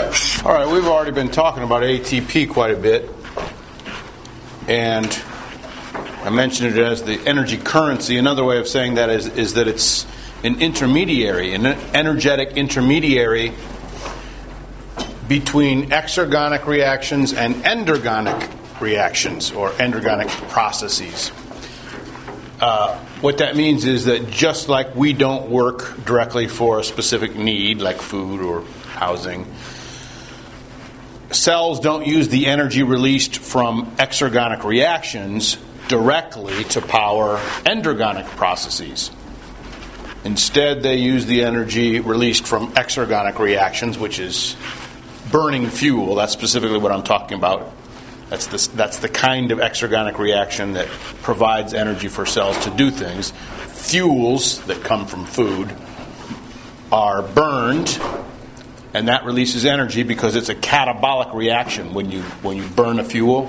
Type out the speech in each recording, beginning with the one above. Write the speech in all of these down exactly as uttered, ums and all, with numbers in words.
All right, we've already been talking about A T P quite a bit, and I mentioned it as the energy currency. Another way of saying that is, is that it's an intermediary, an energetic intermediary between exergonic reactions and endergonic reactions, or endergonic processes. Uh, what that means is that just like we don't work directly for a specific need, like food or housing, cells don't use the energy released from exergonic reactions directly to power endergonic processes. Instead, they use the energy released from exergonic reactions, which is burning fuel. That's specifically what I'm talking about. That's the, that's the kind of exergonic reaction that provides energy for cells to do things. Fuels that come from food are burned, and that releases energy because it's a catabolic reaction. When you when you burn a fuel,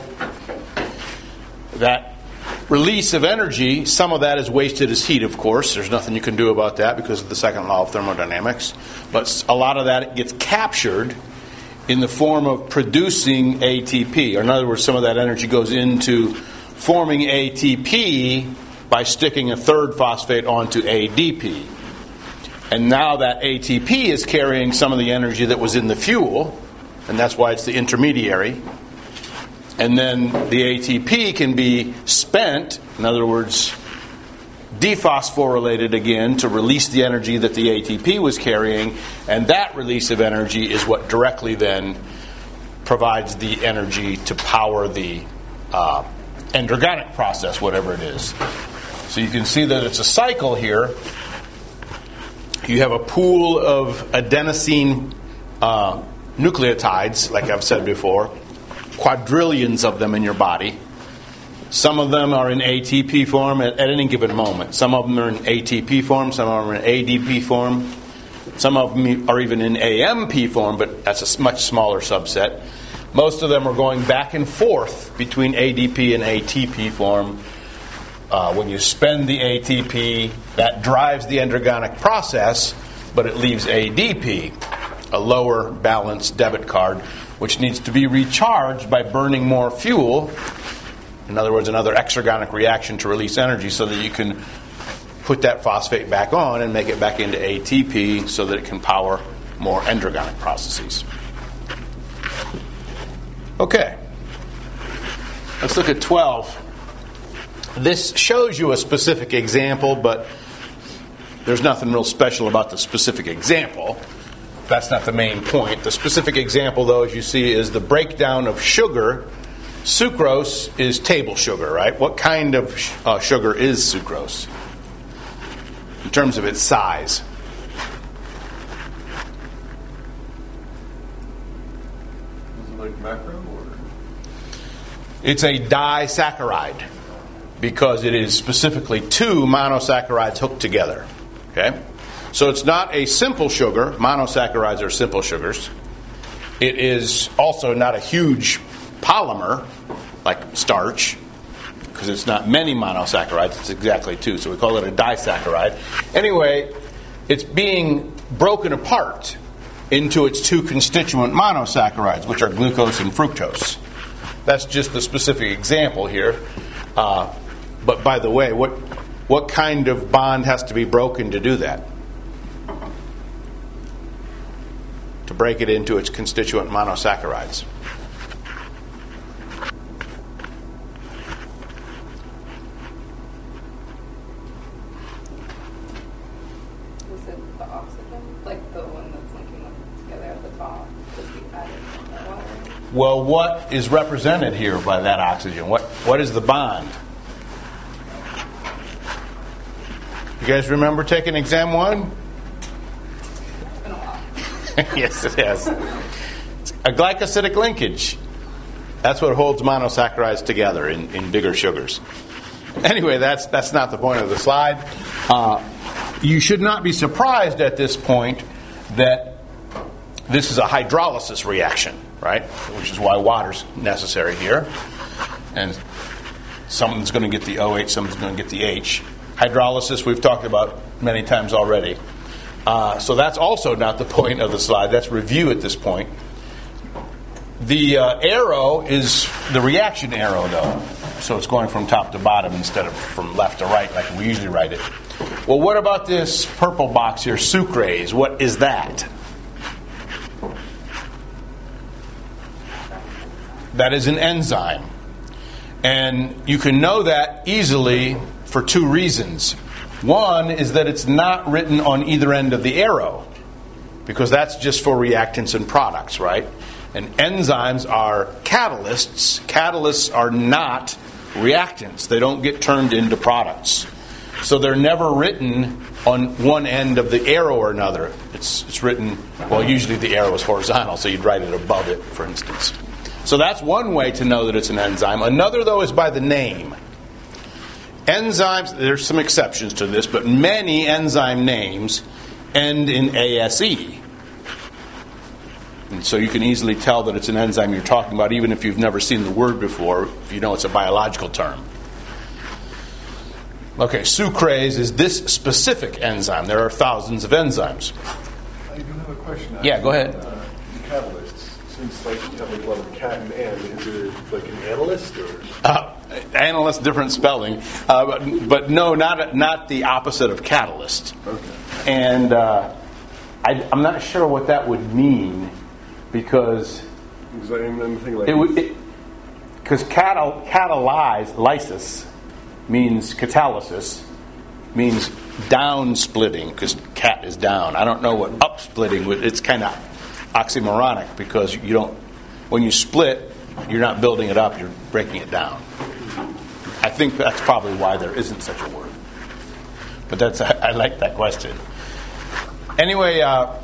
that release of energy, some of that is wasted as heat, of course. There's nothing you can do about that because of the second law of thermodynamics. But a lot of that gets captured in the form of producing A T P. Or in other words, some of that energy goes into forming A T P by sticking a third phosphate onto A D P. And now that A T P is carrying some of the energy that was in the fuel, and that's why it's the intermediary. And then the A T P can be spent, in other words, dephosphorylated again to release the energy that the A T P was carrying, and that release of energy is what directly then provides the energy to power the uh, endergonic process, whatever it is. So you can see that it's a cycle here. You have a pool of adenosine uh, nucleotides, like I've said before, quadrillions of them in your body. Some of them are in A T P form at, at any given moment. Some of them are in A T P form. Some of them are in A D P form. Some of them are even in A M P form, but that's a much smaller subset. Most of them are going back and forth between A D P and A T P form. Uh, when you spend the A T P, that drives the endergonic process, but it leaves A D P, a lower balance debit card, which needs to be recharged by burning more fuel. In other words, another exergonic reaction to release energy so that you can put that phosphate back on and make it back into A T P so that it can power more endergonic processes. Okay. Let's look at twelve. This shows you a specific example, but there's nothing real special about the specific example. That's not the main point. The specific example, though, as you see, is the breakdown of sugar. Sucrose is table sugar, right? What kind of uh, sugar is sucrose in terms of its size? Is it like macro or? It's a disaccharide because it is specifically two monosaccharides hooked together. Okay? So it's not a simple sugar. Monosaccharides are simple sugars. It is also not a huge polymer like starch because it's not many monosaccharides. It's exactly two. So we call it a disaccharide. Anyway, it's being broken apart into its two constituent monosaccharides, which are glucose and fructose. That's just the specific example here. Uh, but by the way, what what kind of bond has to be broken to do that? To break it into its constituent monosaccharides. Is it the oxygen? Like the one that's linking them together at the top? Because we added that water? Well, what is represented here by that oxygen? What What is the bond? You guys remember taking exam one? It's been a while. Yes, it has. It's a glycosidic linkage. That's what holds monosaccharides together in, in bigger sugars. Anyway, that's that's not the point of the slide. Uh, you should not be surprised at this point that this is a hydrolysis reaction, right? Which is why water's necessary here. And someone's going to get the O H, someone's going to get the H. Hydrolysis we've talked about many times already. Uh, so that's also not the point of the slide. That's review at this point. The uh, arrow is the reaction arrow, though. So it's going from top to bottom instead of from left to right like we usually write it. Well, what about this purple box here, sucrase? What is that? That is an enzyme. And you can know that easily for two reasons. One is that it's not written on either end of the arrow, because that's just for reactants and products, right? And enzymes are catalysts. Catalysts are not reactants. They don't get turned into products. So they're never written on one end of the arrow or another. It's it's written, well, usually the arrow is horizontal, so you'd write it above it, for instance. So that's one way to know that it's an enzyme. Another, though, is by the name. Enzymes, there's some exceptions to this, but many enzyme names end in A S E. And so you can easily tell that it's an enzyme you're talking about, even if you've never seen the word before, if you know it's a biological term. Okay, sucrase is this specific enzyme. There are thousands of enzymes. I do have a question. Yeah, go ahead. Uh, catalysts. Seems like you have like a lot of cat and an. Is it like an analyst or? Uh, analyst, different spelling, uh, but, but no, not not the opposite of catalyst. Okay. And uh, I, I'm not sure what that would mean, because Is that anything like? it would because catal catalyze lysis means catalysis means down splitting, because cat is down. I don't know what up splitting would. It's kind of oxymoronic, because you don't when you split, you're not building it up, you're breaking it down. I think that's probably why there isn't such a word. But that's I, I like that question. Anyway, uh,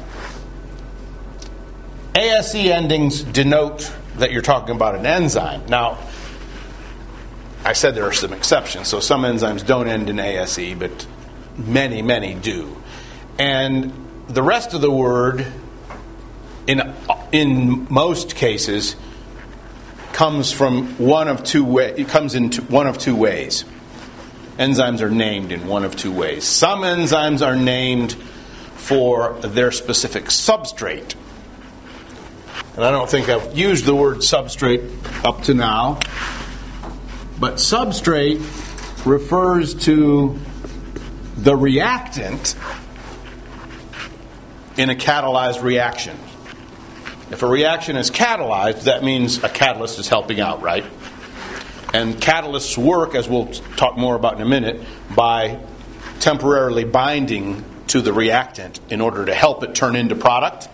A S E endings denote that you're talking about an enzyme. Now, I said there are some exceptions, so some enzymes don't end in A S E, but many, many do. And the rest of the word, in in most cases, comes from one of two ways. It comes in two, one of two ways. Enzymes are named in one of two ways. Some enzymes are named for their specific substrate. And I don't think I've used the word substrate up to now. But substrate refers to the reactant in a catalyzed reaction. If a reaction is catalyzed, that means a catalyst is helping out, right? And catalysts work, as we'll talk more about in a minute, by temporarily binding to the reactant in order to help it turn into product.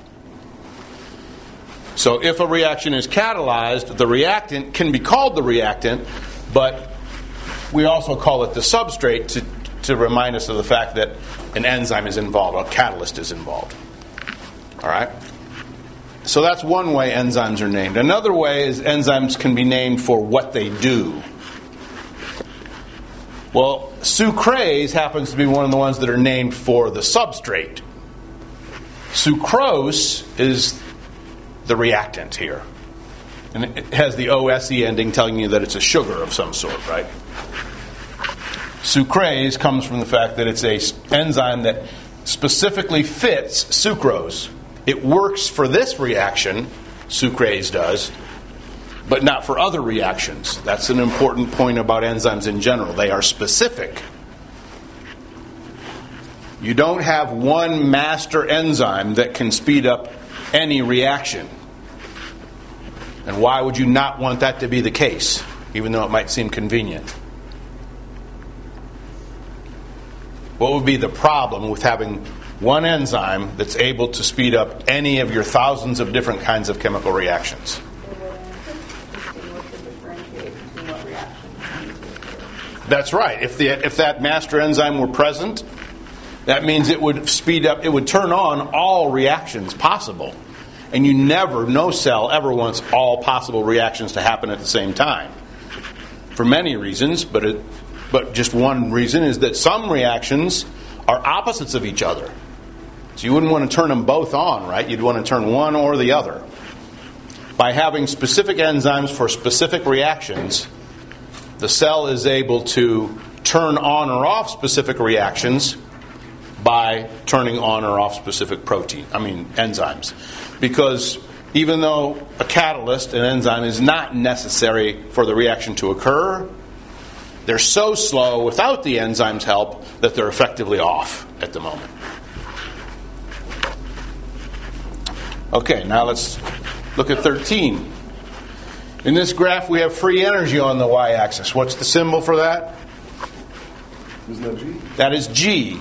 So if a reaction is catalyzed, the reactant can be called the reactant, but we also call it the substrate to, to remind us of the fact that an enzyme is involved, a catalyst is involved. All right? So that's one way enzymes are named. Another way is enzymes can be named for what they do. Well, sucrase happens to be one of the ones that are named for the substrate. Sucrose is the reactant here. And it has the O S E ending telling you that it's a sugar of some sort, right? Sucrase comes from the fact that it's an enzyme that specifically fits sucrose. It works for this reaction, sucrase does, but not for other reactions. That's an important point about enzymes in general. They are specific. You don't have one master enzyme that can speed up any reaction. And why would you not want that to be the case, even though it might seem convenient? What would be the problem with having one enzyme that's able to speed up any of your thousands of different kinds of chemical reactions? That's right. If the if that master enzyme were present, that means it would speed up, it would turn on all reactions possible. And you never, no cell ever wants all possible reactions to happen at the same time. For many reasons, but it, but just one reason is that some reactions are opposites of each other. So you wouldn't want to turn them both on, right? You'd want to turn one or the other. By having specific enzymes for specific reactions, the cell is able to turn on or off specific reactions by turning on or off specific protein, I mean enzymes. Because even though a catalyst, an enzyme, is not necessary for the reaction to occur, they're so slow without the enzyme's help that they're effectively off at the moment. Okay, now let's look at thirteen. In this graph, we have free energy on the y-axis. What's the symbol for that? Isn't that G? That is G.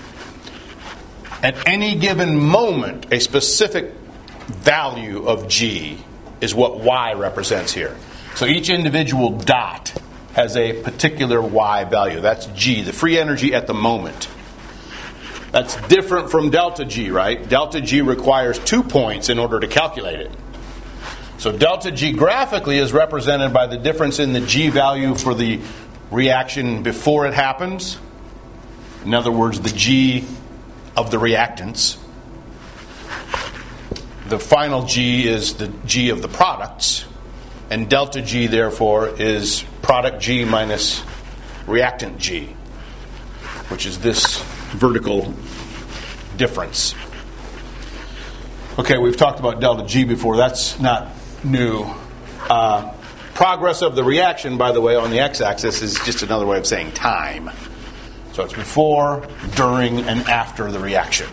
At any given moment, a specific value of G is what Y represents here. So each individual dot has a particular Y value. That's G, the free energy at the moment. That's different from delta G, right? Delta G requires two points in order to calculate it. So delta G graphically is represented by the difference in the G value for the reaction before it happens. In other words, the G of the reactants. The final G is the G of the products, and delta G, therefore, is product G minus reactant G, which is this vertical difference. Okay, we've talked about delta G before. That's not new. Uh, progress of the reaction, by the way, on the x-axis is just another way of saying time. So it's before, during, and after the reaction.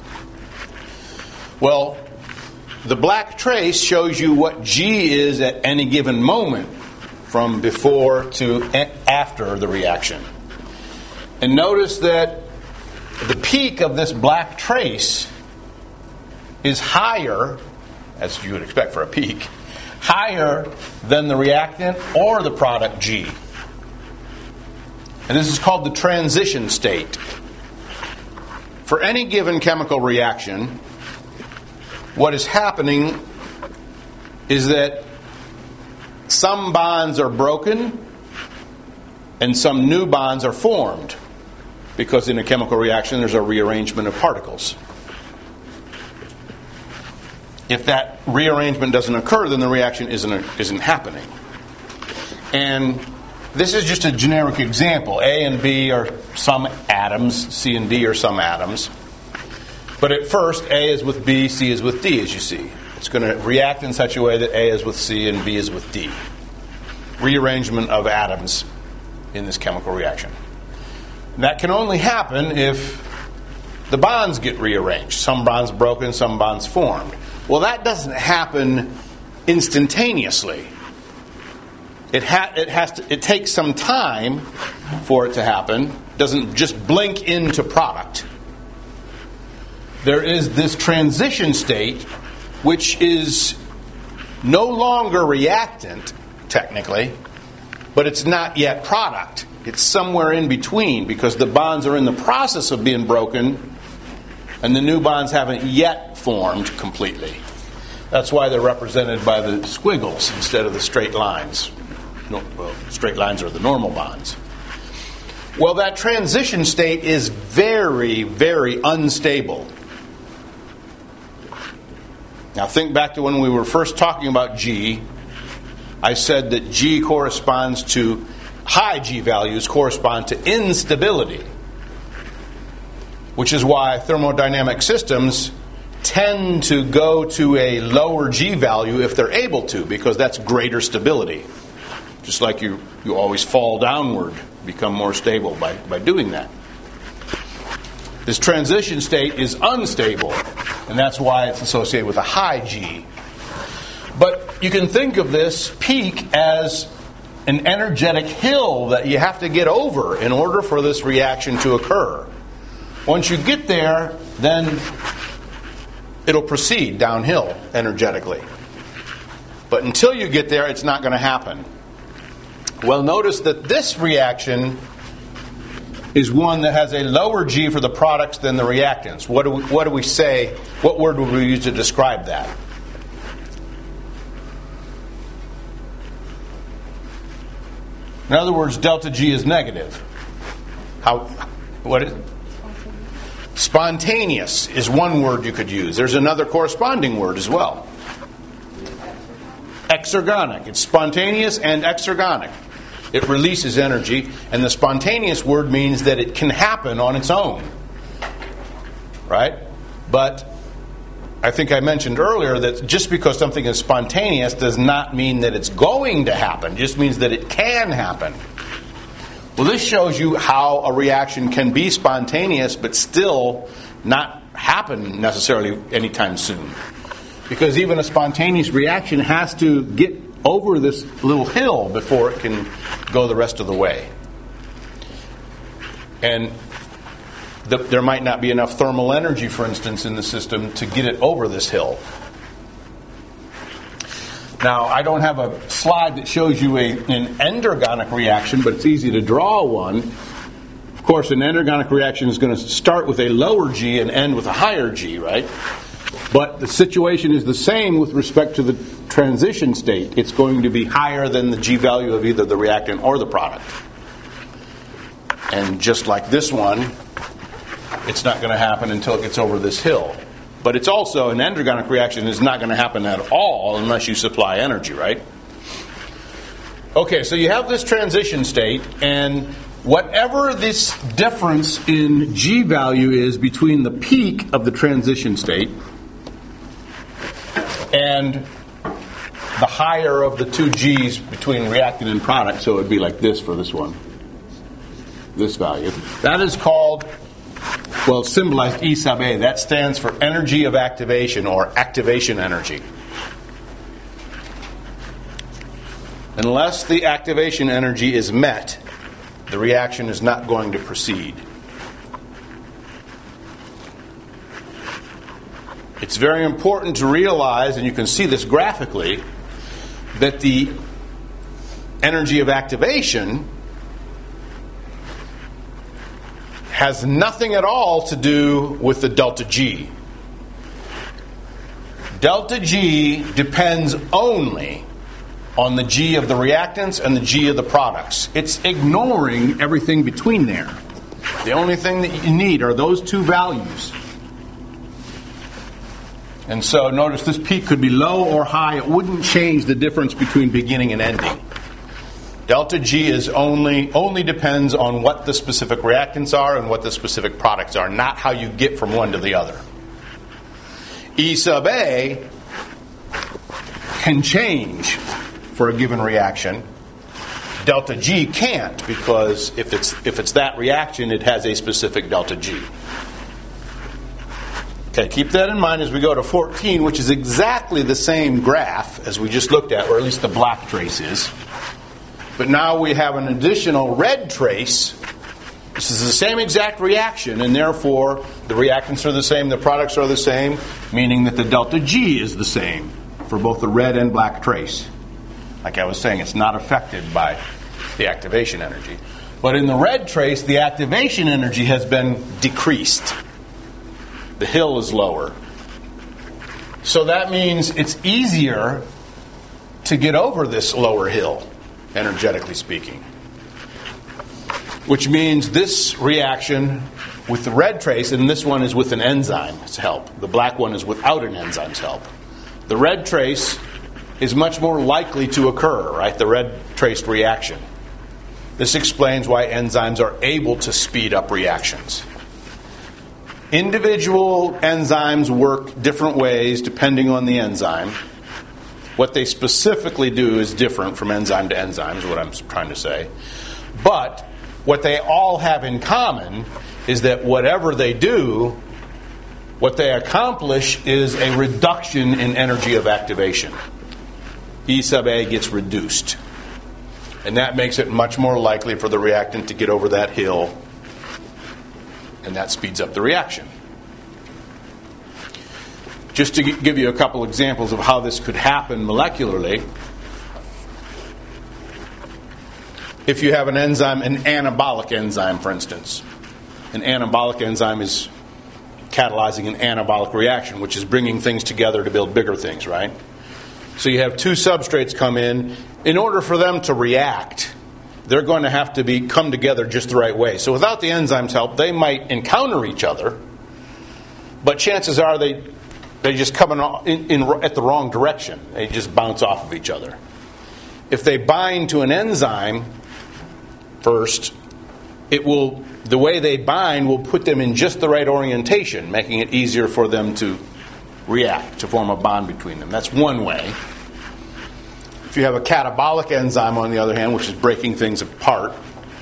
Well, the black trace shows you what G is at any given moment from before to after the reaction. And notice that the peak of this black trace is higher, as you would expect for a peak, higher than the reactant or the product G. And this is called the transition state. For any given chemical reaction, what is happening is that some bonds are broken and some new bonds are formed, because in a chemical reaction there's a rearrangement of particles. If that rearrangement doesn't occur, then the reaction isn't isn't happening. And this is just a generic example. A and B are some atoms, C and D are some atoms. But at first, A is with B, C is with D, as you see. It's going to react in such a way that A is with C and B is with D. Rearrangement of atoms in this chemical reaction. That can only happen if the bonds get rearranged. Some bonds broken, some bonds formed. Well, that doesn't happen instantaneously. It, ha- it has to. It takes some time for it to happen. It doesn't just blink into product. There is this transition state, which is no longer reactant, technically, but it's not yet product. It's somewhere in between, because the bonds are in the process of being broken, and the new bonds haven't yet formed completely. That's why they're represented by the squiggles instead of the straight lines. No, well, straight lines are the normal bonds. Well, that transition state is very, very unstable. Now think back to when we were first talking about G. I said that G corresponds to, high G values correspond to instability, which is why thermodynamic systems tend to go to a lower G value if they're able to, because that's greater stability. Just like you, you always fall downward, become more stable by, by doing that. This transition state is unstable, and that's why it's associated with a high G. But you can think of this peak as an energetic hill that you have to get over in order for this reaction to occur. Once you get there, then it'll proceed downhill energetically. But until you get there, it's not going to happen. Well, notice that this reaction is one that has a lower G for the products than the reactants. What do we, what do we say? What word would we use to describe that? In other words, delta G is negative. How? What is? Spontaneous is one word you could use. There's another corresponding word as well. Exergonic. It's spontaneous and exergonic. It releases energy, and the spontaneous word means that it can happen on its own. Right? But I think I mentioned earlier that just because something is spontaneous does not mean that it's going to happen. It just means that it can happen. Well, this shows you how a reaction can be spontaneous but still not happen necessarily anytime soon. Because even a spontaneous reaction has to get over this little hill before it can go the rest of the way. And the, there might not be enough thermal energy, for instance, in the system to get it over this hill. Now, I don't have a slide that shows you a, an endergonic reaction, but it's easy to draw one. Of course, an endergonic reaction is going to start with a lower G and end with a higher G, right? But the situation is the same with respect to the transition state. It's going to be higher than the G value of either the reactant or the product. And just like this one, it's not going to happen until it gets over this hill. But it's also, an endergonic reaction is not going to happen at all unless you supply energy, right? Okay, so you have this transition state, and whatever this difference in G value is between the peak of the transition state and the higher of the two G's between reactant and product, so it would be like this for this one, this value. That is called, well, it's symbolized E sub A. That stands for energy of activation, or activation energy. Unless the activation energy is met, the reaction is not going to proceed. It's very important to realize, and you can see this graphically, that the energy of activation has nothing at all to do with the delta G. Delta G depends only on the G of the reactants and the G of the products. It's ignoring everything between there. The only thing that you need are those two values. And so notice this peak could be low or high. It wouldn't change the difference between beginning and ending. Delta G is only only depends on what the specific reactants are and what the specific products are, not how you get from one to the other. E sub A can change for a given reaction. Delta G can't, because if it's if it's that reaction, it has a specific delta G. Okay, keep that in mind as we go to fourteen, which is exactly the same graph as we just looked at, or at least the black trace is. But now we have an additional red trace. This is the same exact reaction, and therefore the reactants are the same, the products are the same, meaning that the delta G is the same for both the red and black trace. Like I was saying, it's not affected by the activation energy. But in the red trace, the activation energy has been decreased. The hill is lower. So that means it's easier to get over this lower hill, energetically speaking. Which means this reaction with the red trace, and this one is with an enzyme's help. The black one is without an enzyme's help. The red trace is much more likely to occur, right? The red traced reaction. This explains why enzymes are able to speed up reactions. Individual enzymes work different ways depending on the enzyme. What they specifically do is different from enzyme to enzyme, is what I'm trying to say. But what they all have in common is that whatever they do, what they accomplish is a reduction in energy of activation. E sub A gets reduced. And that makes it much more likely for the reactant to get over that hill, and that speeds up the reaction. Just to give you a couple examples of how this could happen molecularly, if you have an enzyme, an anabolic enzyme, for instance, an anabolic enzyme is catalyzing an anabolic reaction, which is bringing things together to build bigger things, right? So you have two substrates come in. In order for them to react, they're going to have to be come together just the right way. So without the enzyme's help, they might encounter each other, but chances are they they just come in, in, in at the wrong direction. They just bounce off of each other. If they bind to an enzyme first, it will the way they bind will put them in just the right orientation, making it easier for them to react to form a bond between them. That's one way. If you have a catabolic enzyme, on the other hand, which is breaking things apart,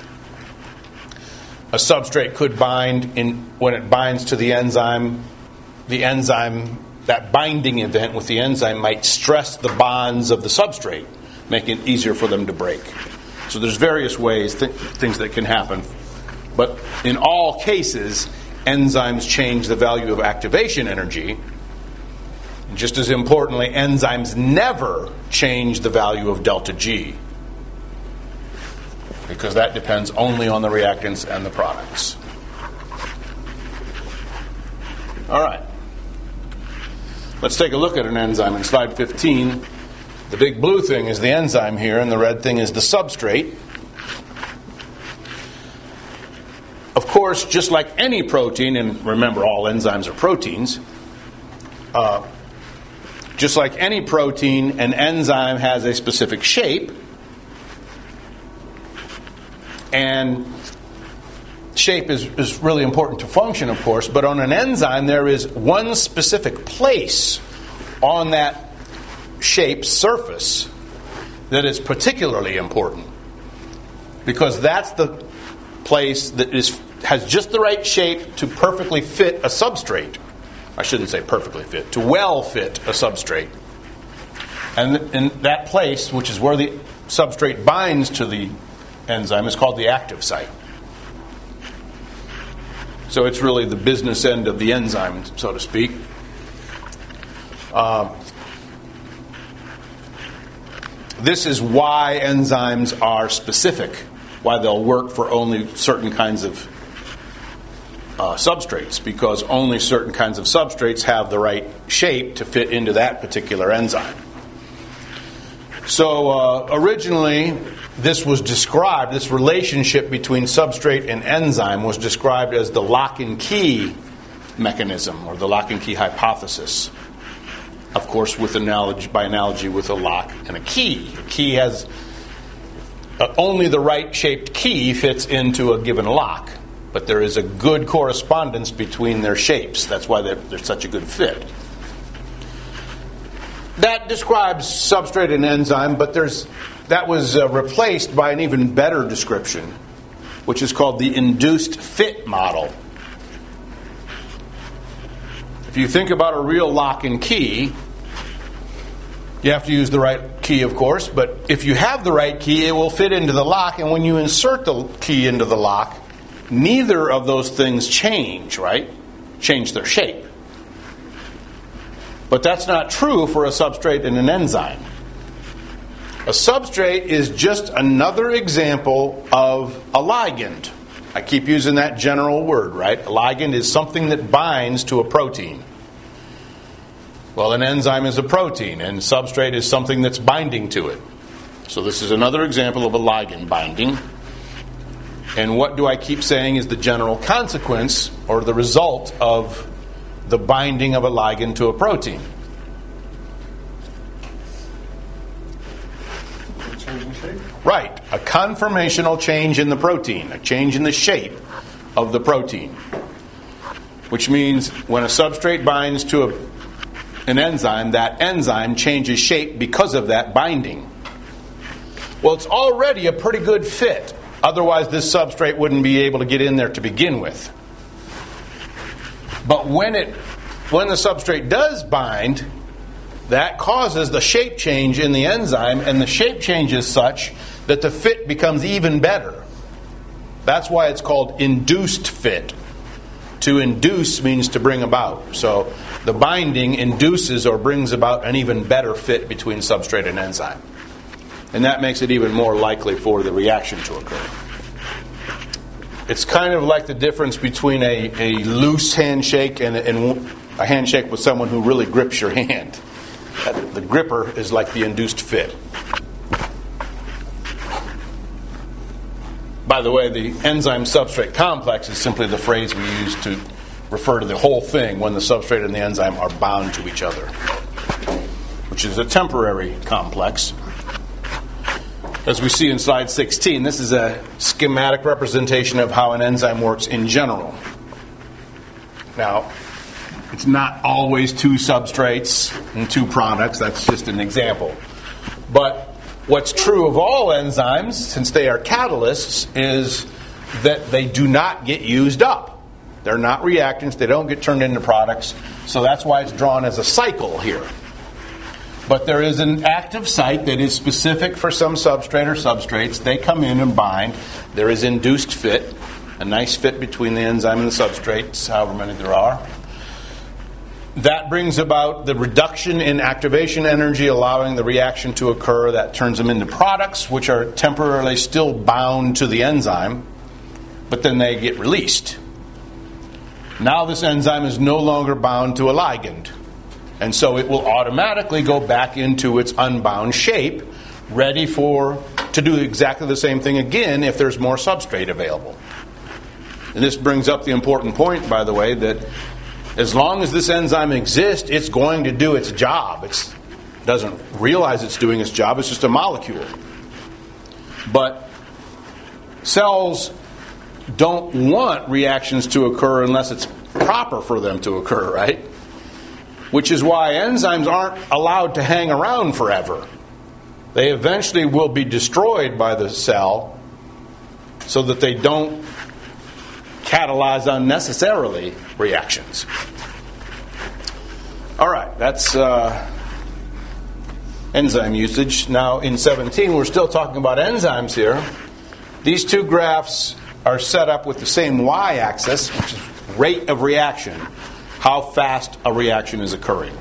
a substrate could bind in when it binds to the enzyme. The enzyme, that binding event with the enzyme might stress the bonds of the substrate, making it easier for them to break. So there's various ways, th- things that can happen. But in all cases, enzymes change the value of activation energy. And just as importantly, enzymes never change the value of delta G, because that depends only on the reactants and the products. All right. Let's take a look at an enzyme in slide fifteen. The big blue thing is the enzyme here, and the red thing is the substrate. Of course, just like any protein, and remember all enzymes are proteins, uh, just like any protein, an enzyme has a specific shape, and shape is, is really important to function, of course, but on an enzyme there is one specific place on that shape surface that is particularly important, because that's the place that is has just the right shape to perfectly fit a substrate. I shouldn't say perfectly fit, to well fit a substrate. And in that place, which is where the substrate binds to the enzyme, is called the active site. So it's really the business end of the enzyme, so to speak. Uh, this is why enzymes are specific, why they'll work for only certain kinds of uh, substrates, because only certain kinds of substrates have the right shape to fit into that particular enzyme. So uh, originally, this was described, this relationship between substrate and enzyme was described as the lock and key mechanism, or the lock and key hypothesis. Of course, with analogy, by analogy with a lock and a key. A key has uh, only the right shaped key fits into a given lock, but there is a good correspondence between their shapes. That's why they're, they're such a good fit. That describes substrate and enzyme, but there's that was uh, replaced by an even better description, which is called the induced fit model. If you think about a real lock and key, you have to use the right key, of course, but if you have the right key, it will fit into the lock, and when you insert the key into the lock, neither of those things change, right? Change their shape. But that's not true for a substrate and an enzyme. A substrate is just another example of a ligand. I keep using that general word, right? A ligand is something that binds to a protein. Well, an enzyme is a protein, and substrate is something that's binding to it. So this is another example of a ligand binding. And what do I keep saying is the general consequence, or the result of the binding of a ligand to a protein? Change in shape? Right. A conformational change in the protein, a change in the shape of the protein. Which means when a substrate binds to a, an enzyme, that enzyme changes shape because of that binding. Well, it's already a pretty good fit. Otherwise, this substrate wouldn't be able to get in there to begin with. But when it, when the substrate does bind, that causes the shape change in the enzyme, and the shape change is such that the fit becomes even better. That's why it's called induced fit. To induce means to bring about. So the binding induces or brings about an even better fit between substrate and enzyme. And that makes it even more likely for the reaction to occur. It's kind of like the difference between a, a loose handshake and, and a handshake with someone who really grips your hand. The gripper is like the induced fit. By the way, the enzyme substrate complex is simply the phrase we use to refer to the whole thing when the substrate and the enzyme are bound to each other, which is a temporary complex. As we see in slide sixteen, this is a schematic representation of how an enzyme works in general. Now, It's not always two substrates and two products. That's just an example. But what's true of all enzymes, since they are catalysts, is that they do not get used up. They're not reactants. They don't get turned into products. So that's why it's drawn as a cycle here. But there is an active site that is specific for some substrate or substrates. They come in and bind. There is induced fit, a nice fit between the enzyme and the substrates, however many there are. That brings about the reduction in activation energy, allowing the reaction to occur. That turns them into products, which are temporarily still bound to the enzyme, but then they get released. Now this enzyme is no longer bound to a ligand, and so it will automatically go back into its unbound shape, ready for to do exactly the same thing again if there's more substrate available. And this brings up the important point, by the way, that as long as this enzyme exists, it's going to do its job. It doesn't realize it's doing its job. It's just a molecule. But cells don't want reactions to occur unless it's proper for them to occur, right? Which is why enzymes aren't allowed to hang around forever. They eventually will be destroyed by the cell so that they don't catalyze unnecessarily reactions. All right, that's uh, enzyme usage. Now in seventeen, we're still talking about enzymes here. These two graphs are set up with the same y-axis, which is rate of reaction, how fast a reaction is occurring.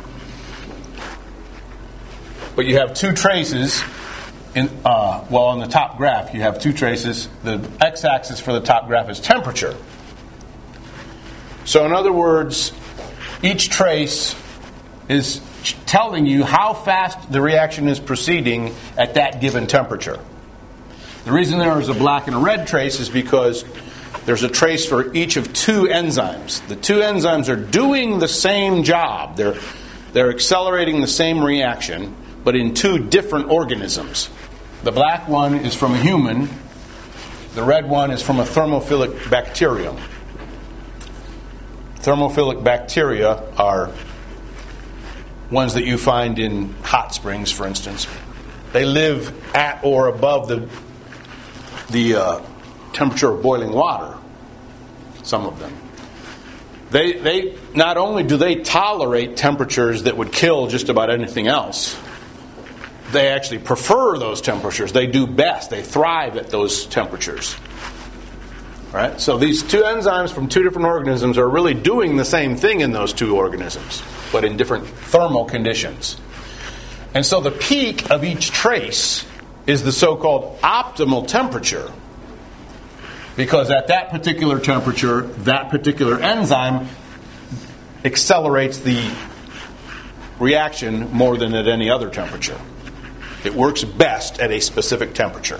But you have two traces. In, uh, well, on the top graph, you have two traces. The x-axis for the top graph is temperature. So in other words, each trace is telling you how fast the reaction is proceeding at that given temperature. The reason there is a black and a red trace is because there's a trace for each of two enzymes. The two enzymes are doing the same job. They're, they're accelerating the same reaction, but in two different organisms. The black one is from a human. The red one is from a thermophilic bacterium. Thermophilic bacteria are ones that you find in hot springs, for instance. They live at or above the, the uh, temperature of boiling water, some of them. They, they not only do they tolerate temperatures that would kill just about anything else, they actually prefer those temperatures. They do best. They thrive at those temperatures. Right? So these two enzymes from two different organisms are really doing the same thing in those two organisms, but in different thermal conditions. And so the peak of each trace is the so-called optimal temperature, because at that particular temperature, that particular enzyme accelerates the reaction more than at any other temperature. It works best at a specific temperature.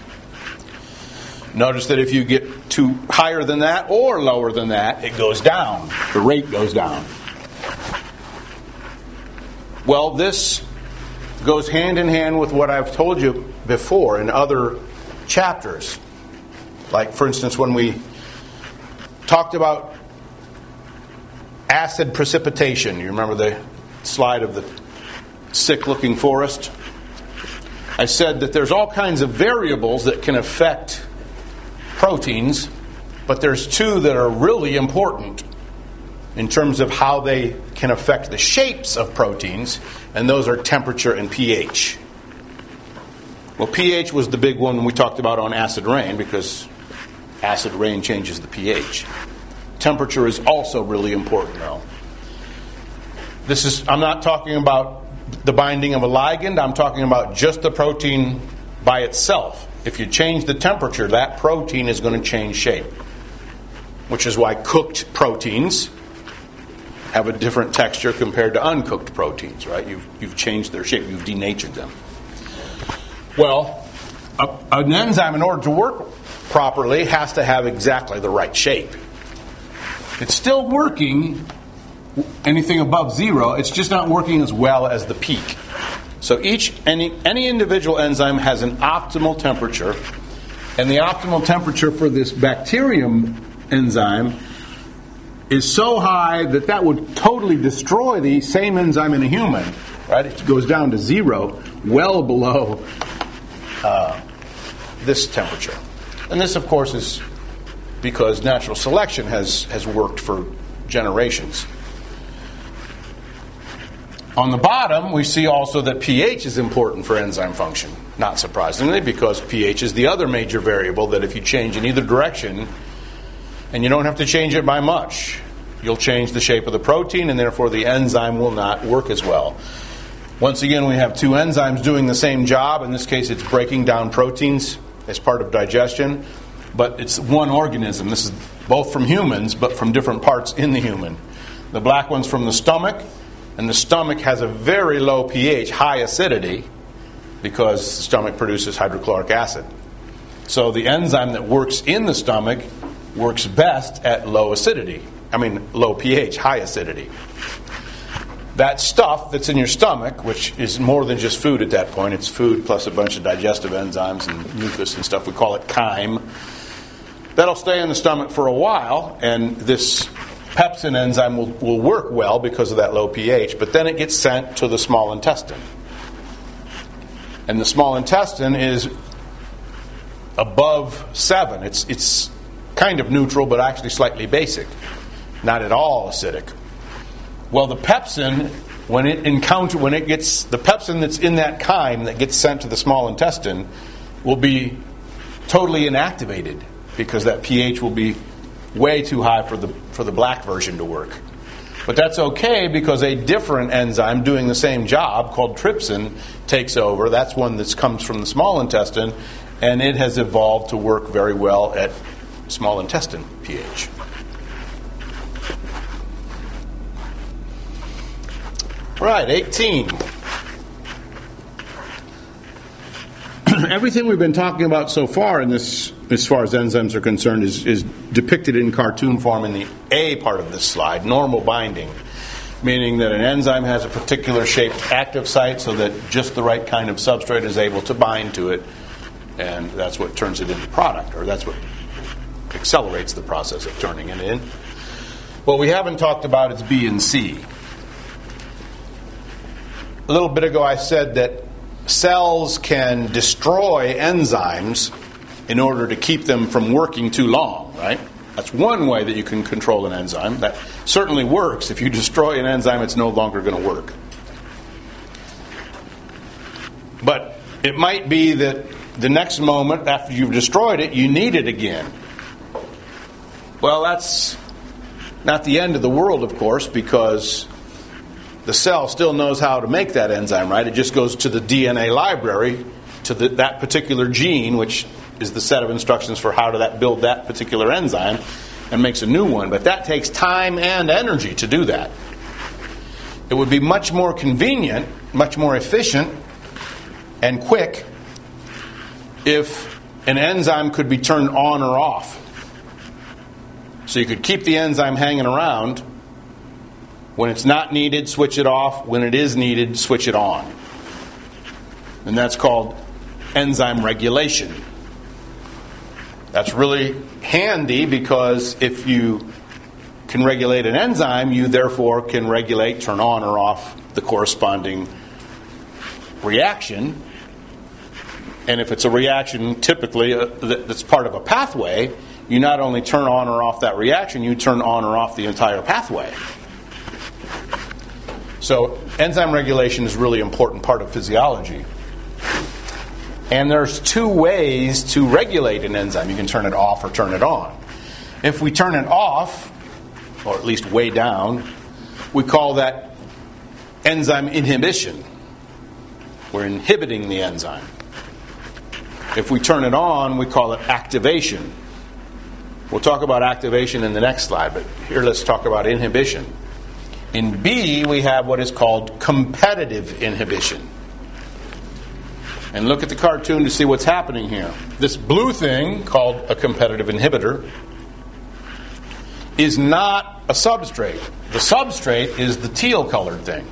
Notice that if you get too higher than that or lower than that, it goes down. The rate goes down. Well, this goes hand in hand with what I've told you before in other chapters. Like, for instance, when we talked about acid precipitation. You remember the slide of the sick-looking forest? I said that there's all kinds of variables that can affect proteins, but there's two that are really important in terms of how they can affect the shapes of proteins, and those are temperature and pH. Well, pH was the big one we talked about on acid rain, because acid rain changes the pH. Temperature is also really important, though. This is, I'm not talking about the binding of a ligand, I'm talking about just the protein by itself. If you change the temperature, that protein is going to change shape. Which is why cooked proteins have a different texture compared to uncooked proteins, right? You've, you've changed their shape, you've denatured them. Well, a, an enzyme, in order to work properly, has to have exactly the right shape. It's still working anything above zero, it's just not working as well as the peak. So each any any individual enzyme has an optimal temperature, and the optimal temperature for this bacterium enzyme is so high that that would totally destroy the same enzyme in a human, right? It goes down to zero, well below uh, this temperature. And this, of course, is because natural selection has, has worked for generations. On the bottom, we see also that pH is important for enzyme function, not surprisingly, because pH is the other major variable that if you change in either direction, and you don't have to change it by much, you'll change the shape of the protein, and therefore the enzyme will not work as well. Once again, we have two enzymes doing the same job. In this case, it's breaking down proteins as part of digestion, but it's one organism. This is both from humans, but from different parts in the human. The black one's from the stomach, and the stomach has a very low pH, high acidity, because the stomach produces hydrochloric acid. So the enzyme that works in the stomach works best at low acidity. I mean, low pH, high acidity. That stuff that's in your stomach, which is more than just food at that point, it's food plus a bunch of digestive enzymes and mucus and stuff, we call it chyme. That'll stay in the stomach for a while, and this pepsin enzyme will, will work well because of that low pH, but then it gets sent to the small intestine. And the small intestine is above seven. It's, it's kind of neutral, but actually slightly basic. Not at all acidic. Well, the pepsin, when it encounter, when it gets the pepsin that's in that chyme that gets sent to the small intestine, will be totally inactivated because that pH will be way too high for the for the black version to work. But that's okay because a different enzyme doing the same job called trypsin takes over. That's one that comes from the small intestine, and it has evolved to work very well at small intestine pH. Right, eighteen. Everything we've been talking about so far in this, as far as enzymes are concerned, is, is depicted in cartoon form in the A part of this slide, normal binding, meaning that an enzyme has a particular shaped active site so that just the right kind of substrate is able to bind to it, and that's what turns it into product, or that's what accelerates the process of turning it in. What we haven't talked about is B and C. A little bit ago I said that cells can destroy enzymes in order to keep them from working too long, right? That's one way that you can control an enzyme. That certainly works. If you destroy an enzyme, it's no longer going to work. But it might be that the next moment after you've destroyed it, you need it again. Well, that's not the end of the world, of course, because the cell still knows how to make that enzyme, right? It just goes to the D N A library, to the, that particular gene, which is the set of instructions for how to that, build that particular enzyme, and makes a new one. But that takes time and energy to do that. It would be much more convenient, much more efficient, and quick if an enzyme could be turned on or off. So you could keep the enzyme hanging around. When it's not needed, switch it off. When it is needed, switch it on. And that's called enzyme regulation. That's really handy because if you can regulate an enzyme, you therefore can regulate, turn on or off the corresponding reaction. And if it's a reaction typically uh, that's part of a pathway, you not only turn on or off that reaction, you turn on or off the entire pathway. So enzyme regulation is a really important part of physiology. And there's two ways to regulate an enzyme. You can turn it off or turn it on. If we turn it off, or at least way down, we call that enzyme inhibition. We're inhibiting the enzyme. If we turn it on, we call it activation. We'll talk about activation in the next slide, but here let's talk about inhibition. In B, we have what is called competitive inhibition. And look at the cartoon to see what's happening here. This blue thing, called a competitive inhibitor, is not a substrate. The substrate is the teal-colored thing.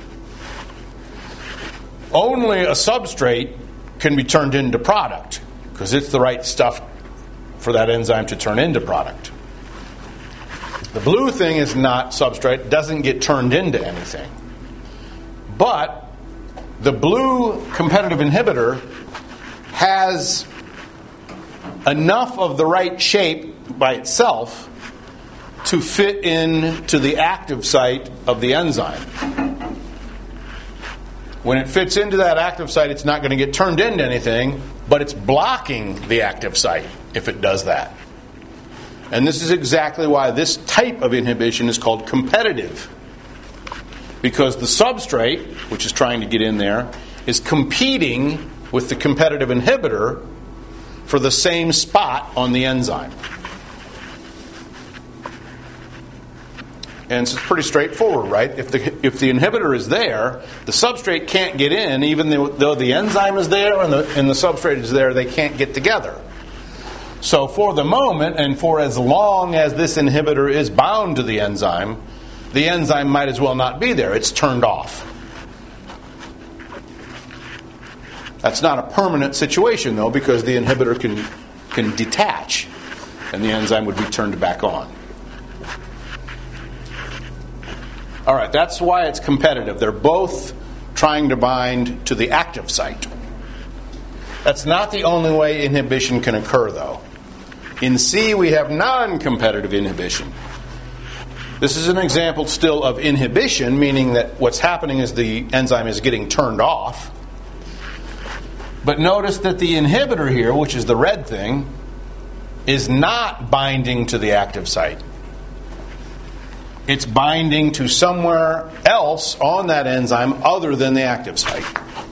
Only a substrate can be turned into product, because it's the right stuff for that enzyme to turn into product. The blue thing is not substrate, doesn't get turned into anything. But the blue competitive inhibitor has enough of the right shape by itself to fit into the active site of the enzyme. When it fits into that active site, it's not going to get turned into anything, but it's blocking the active site if it does that. And this is exactly why this type of inhibition is called competitive. Because the substrate, which is trying to get in there, is competing with the competitive inhibitor for the same spot on the enzyme. And it's pretty straightforward, right? If the if the inhibitor is there, the substrate can't get in, even though, though the enzyme is there and the, and the substrate is there, they can't get together. So for the moment, and for as long as this inhibitor is bound to the enzyme, the enzyme might as well not be there. It's turned off. That's not a permanent situation, though, because the inhibitor can, can detach, and the enzyme would be turned back on. All right, that's why it's competitive. They're both trying to bind to the active site. That's not the only way inhibition can occur, though. In C, we have non-competitive inhibition. This is an example still of inhibition, meaning that what's happening is the enzyme is getting turned off. But notice that the inhibitor here, which is the red thing, is not binding to the active site. It's binding to somewhere else on that enzyme other than the active site.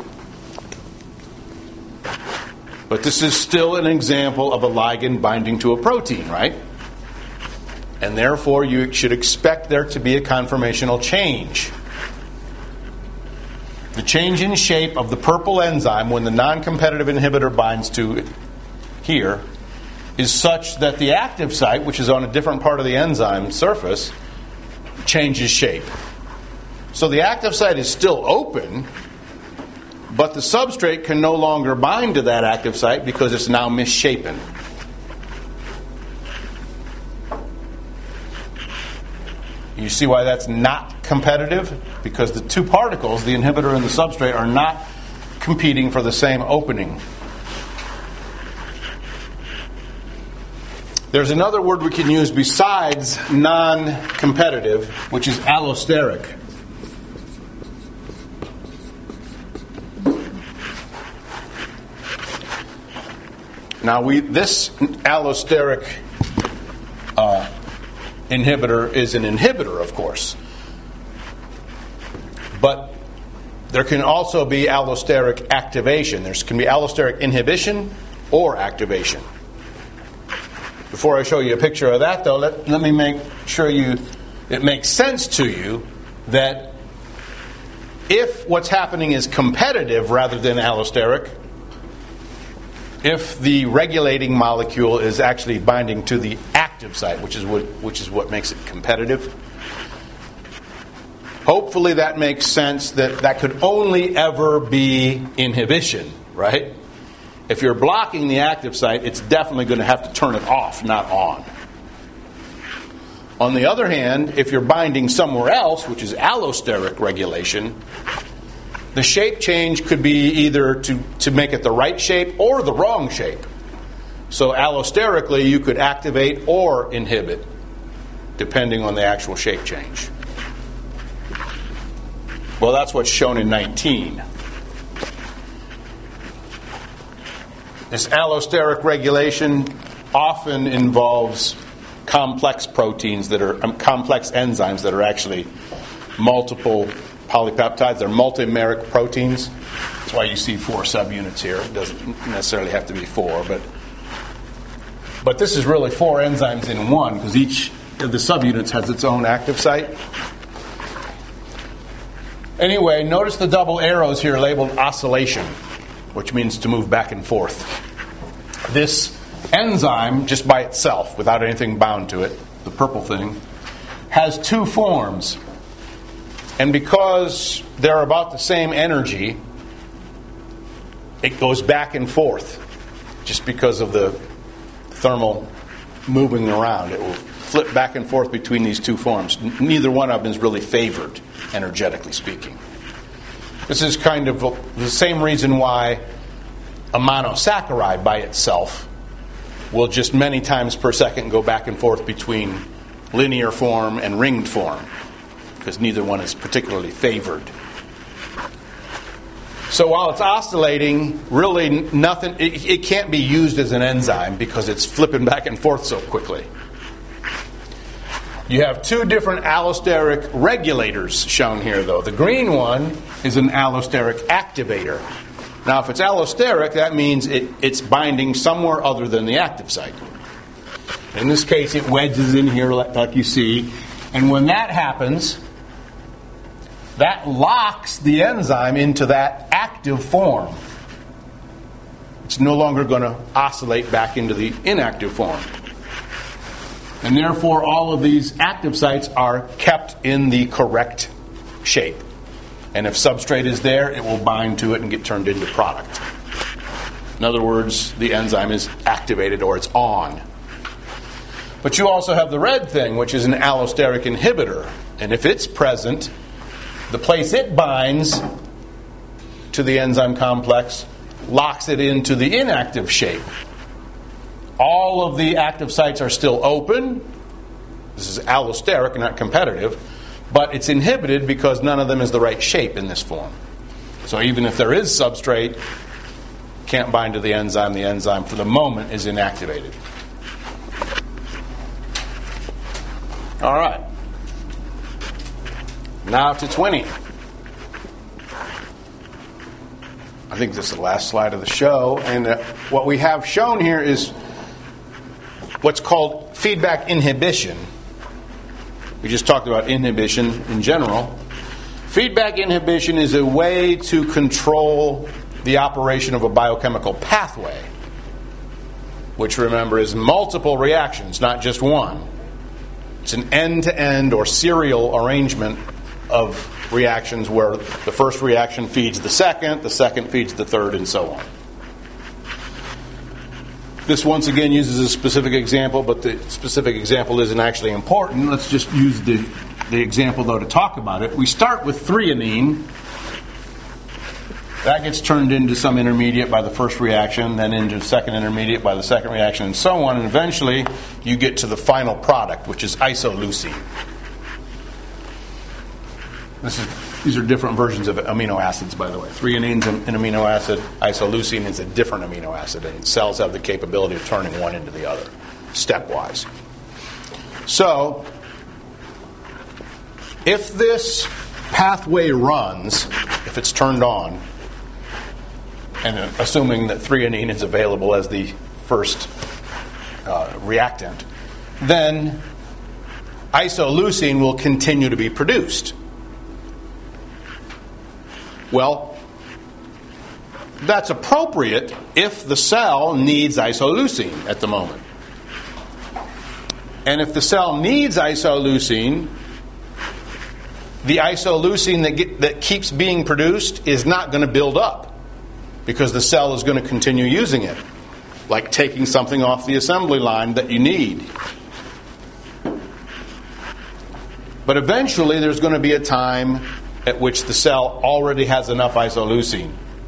But this is still an example of a ligand binding to a protein, right? And therefore, you should expect there to be a conformational change. The change in shape of the purple enzyme when the non-competitive inhibitor binds to it here is such that the active site, which is on a different part of the enzyme surface, changes shape. So the active site is still open, but the substrate can no longer bind to that active site because it's now misshapen. You see why that's not competitive? Because the two particles, the inhibitor and the substrate, are not competing for the same opening. There's another word we can use besides non-competitive, which is allosteric. Now, we this allosteric uh, inhibitor is an inhibitor, of course. But there can also be allosteric activation. There can be allosteric inhibition or activation. Before I show you a picture of that, though, let, let me make sure you it makes sense to you that if what's happening is competitive rather than allosteric, if the regulating molecule is actually binding to the active site, which is what which is what makes it competitive. Hopefully that makes sense that that could only ever be inhibition, right? If you're blocking the active site, it's definitely going to have to turn it off, not on. On the other hand, if you're binding somewhere else, which is allosteric regulation, the shape change could be either to, to make it the right shape or the wrong shape. So allosterically, you could activate or inhibit, depending on the actual shape change. Well, that's what's shown in nineteen. This allosteric regulation often involves complex proteins that are um, complex enzymes that are actually multiple polypeptides. They're multimeric proteins. That's why you see four subunits here. It doesn't necessarily have to be four, but but this is really four enzymes in one because each of the subunits has its own active site. Anyway, notice the double arrows here labeled oscillation, which means to move back and forth. This enzyme, just by itself, without anything bound to it, the purple thing, has two forms. And because they're about the same energy, it goes back and forth just because of the thermal moving around. It will flip back and forth between these two forms. N- neither one of them is really favored, energetically speaking. This is kind of the same reason why a monosaccharide by itself will just many times per second go back and forth between linear form and ringed form, because neither one is particularly favored. So while it's oscillating, really nothing, it, it can't be used as an enzyme because it's flipping back and forth so quickly. You have two different allosteric regulators shown here, though. The green one is an allosteric activator. Now, if it's allosteric, that means it, it's binding somewhere other than the active site. In this case, it wedges in here like you see. And when that happens, that locks the enzyme into that active form. It's no longer going to oscillate back into the inactive form. And therefore, all of these active sites are kept in the correct shape. And if substrate is there, it will bind to it and get turned into product. In other words, the enzyme is activated or it's on. But you also have the red thing, which is an allosteric inhibitor. And if it's present, the place it binds to the enzyme complex locks it into the inactive shape. All of the active sites are still open. This is allosteric, not competitive. But it's inhibited because none of them is the right shape in this form. So even if there is substrate, can't bind to the enzyme. The enzyme, for the moment, is inactivated. All right. Now to twenty. I think this is the last slide of the show. And uh, what we have shown here is what's called feedback inhibition. We just talked about inhibition in general. Feedback inhibition is a way to control the operation of a biochemical pathway, which, remember, is multiple reactions, not just one. It's an end-to-end or serial arrangement of reactions where the first reaction feeds the second, the second feeds the third, and so on. This once again uses a specific example, but the specific example isn't actually important. Let's just use the, the example, though, to talk about it. We start with threonine. That gets turned into some intermediate by the first reaction, then into second intermediate by the second reaction, and so on. And eventually, you get to the final product, which is isoleucine. This is, these are different versions of amino acids, by the way. Threonine's an amino acid. Isoleucine is a different amino acid, and cells have the capability of turning one into the other, stepwise. So, if this pathway runs, if it's turned on, and assuming that threonine is available as the first uh, reactant, then isoleucine will continue to be produced. Well, that's appropriate if the cell needs isoleucine at the moment. And if the cell needs isoleucine, the isoleucine that, get, that keeps being produced is not going to build up because the cell is going to continue using it, like taking something off the assembly line that you need. But eventually there's going to be a time at which the cell already has enough isoleucine.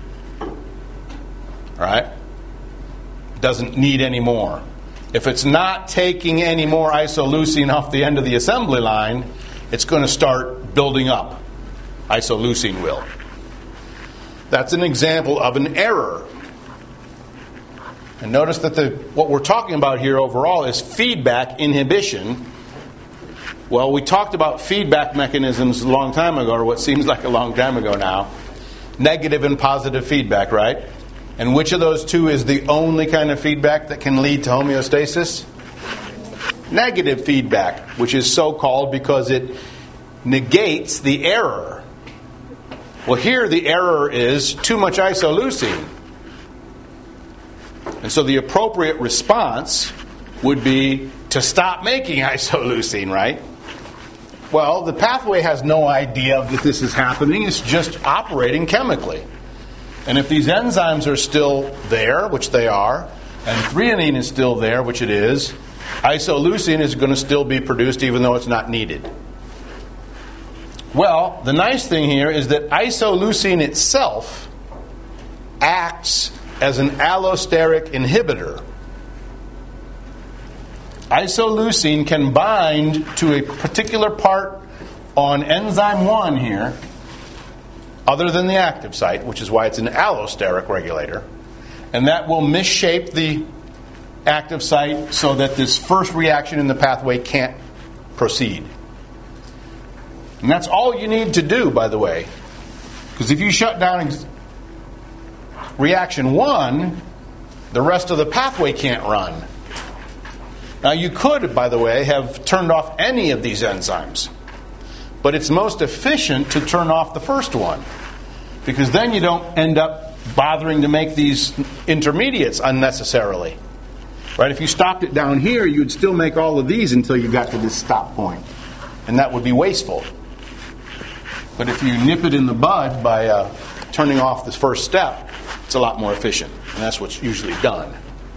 Right? Doesn't need any more. If it's not taking any more isoleucine off the end of the assembly line, it's going to start building up. Isoleucine will. That's an example of an error. And notice that the what we're talking about here overall is feedback inhibition. Well, we talked about feedback mechanisms a long time ago, or what seems like a long time ago now. Negative and positive feedback, right? And which of those two is the only kind of feedback that can lead to homeostasis? Negative feedback, which is so called because it negates the error. Well, here the error is too much isoleucine. And so the appropriate response would be to stop making isoleucine, right? Well, the pathway has no idea that this is happening. It's just operating chemically. And if these enzymes are still there, which they are, and threonine is still there, which it is, Isoleucine is going to still be produced even though it's not needed. Well, the nice thing here is that isoleucine itself acts as an allosteric inhibitor. Isoleucine can bind to a particular part on enzyme one here, other than the active site, which is why it's an allosteric regulator, and that will misshape the active site so that this first reaction in the pathway can't proceed. And that's all you need to do, by the way. Because if you shut down ex- reaction one, the rest of the pathway can't run. Now you could, by the way, have turned off any of these enzymes. But it's most efficient to turn off the first one. Because then you don't end up bothering to make these intermediates unnecessarily. Right? If you stopped it down here, you'd still make all of these until you got to this stop point. And that would be wasteful. But if you nip it in the bud by uh, turning off this first step, it's a lot more efficient. And that's what's usually done.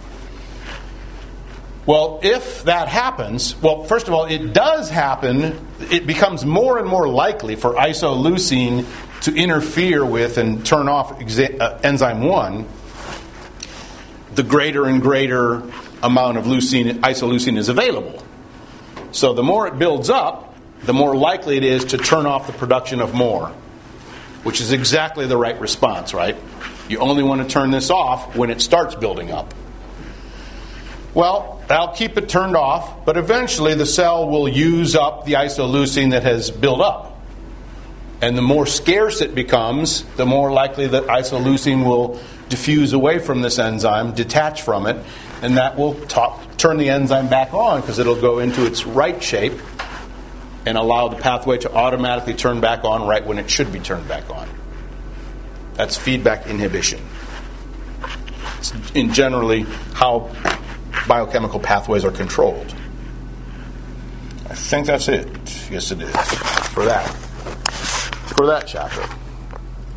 Well, if that happens, well, first of all, it does happen. It becomes more and more likely for isoleucine to interfere with and turn off exa- uh, enzyme one, the greater and greater amount of leucine, isoleucine is available. So the more it builds up, the more likely it is to turn off the production of more, which is exactly the right response, right? You only want to turn this off when it starts building up. Well, I'll keep it turned off, but eventually the cell will use up the isoleucine that has built up. And the more scarce it becomes, the more likely that isoleucine will diffuse away from this enzyme, detach from it, and that will top, turn the enzyme back on because it'll go into its right shape and allow the pathway to automatically turn back on right when it should be turned back on. That's feedback inhibition. It's in generally how biochemical pathways are controlled. I think that's it. Yes, it is. For that. For that chapter.